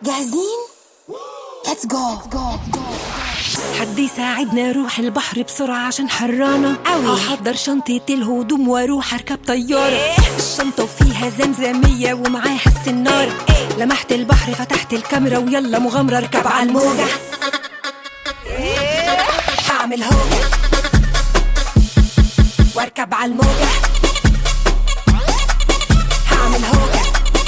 جاهزين؟ Let's go. حد يساعدنا اروح البحر بسرعة عشان حرانة قوي. احضر شنطة الهدوم واروح اركب طيارة. الشنطة وفيها زمزمية ومعاها السنارة. لمحت البحر فتحت الكاميرا ويلا مغامرة اركب على الموجة. هعمل هوجة واركب على الموجة. هعمل هوجة.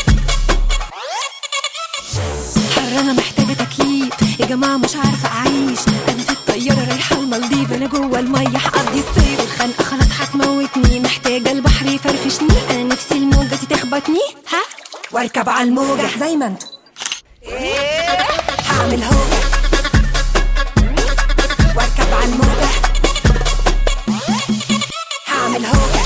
حرانة محتاجة تكييف يا جماعة، مش عارفة أعيش. أنا في الطيارة رايحة المالديف، أنا جوه المية هقضي الصيف. الخنقة خلاص هتموتني، محتاجة البحر يفرفشني. أنا نفسي الموجة تخبطني واركب على الموجة زي ما انتوا. هعمل هوجة واركب على الموجة. هعمل هوجة.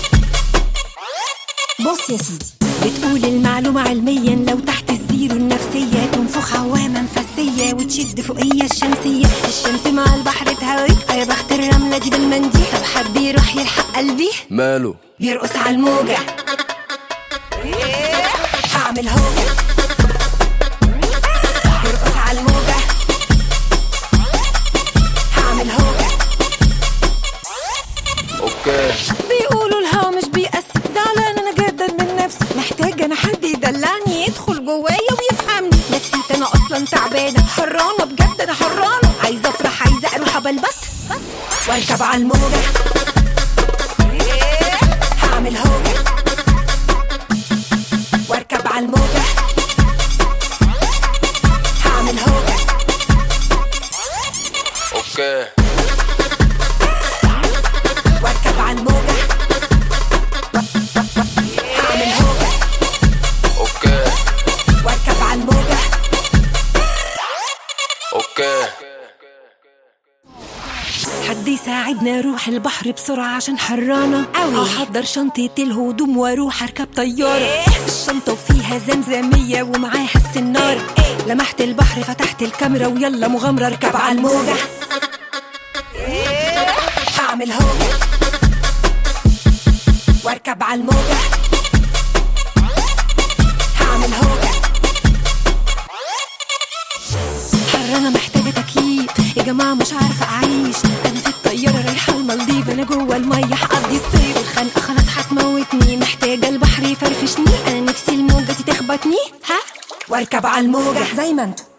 بص يا سيدي، بتقول المعلومة علميا لو تحت الزيرو النفسية تنفخ عوامة مفسية وتشد فوقية الشمسية. الشمس مع البحر تهوي، يا بخت الرملة دي بالمنديل. طب حد يروح يلحق قلبي ماله بيرقص على الموجة. هعمل هوجة يرقص على الموجة. هعمل هوجة. اوكي. بيقولوا الهوا مش بيقسي، زعلان انا جدا من نفسي. محتاجة انا حد يدلعني يدخل جوايا ويفهمني. نفسيتي انا اصلا تعبانة، حرانة بجد انا حرانة. عايزة افرح، عايزة اروح ابلبط واركب على الموجة. هعمل هوجة واركب على الموجة. هعمل هوجة. اوكي. واركب على الموجة. هعمل هوجة. اوكي. واركب على الموجة. اوكي. حد يساعدنا اروح البحر بسرعة عشان حرانة قوي. احضر شنطة الهدوم واروح اركب طيارة. الشنطة وفيها زمزمية ومعاها السنارة. لمحت البحر فتحت الكاميرا ويلا مغامرة اركب على الموجة. هعمل هوجة واركب على الموجة. هعمل هوجة. حرانة محتاجة تكييف يا جماعة، مش عارفة أعيش. أنا في الطيارة رايحة المالديف، أنا جوه المية هقضي الصيف. الخنقة خلاص هتموتني، محتاجة البحر يفرفشني. أنا نفسي الموجة تخبطني واركب على الموجة زي ما انتوا.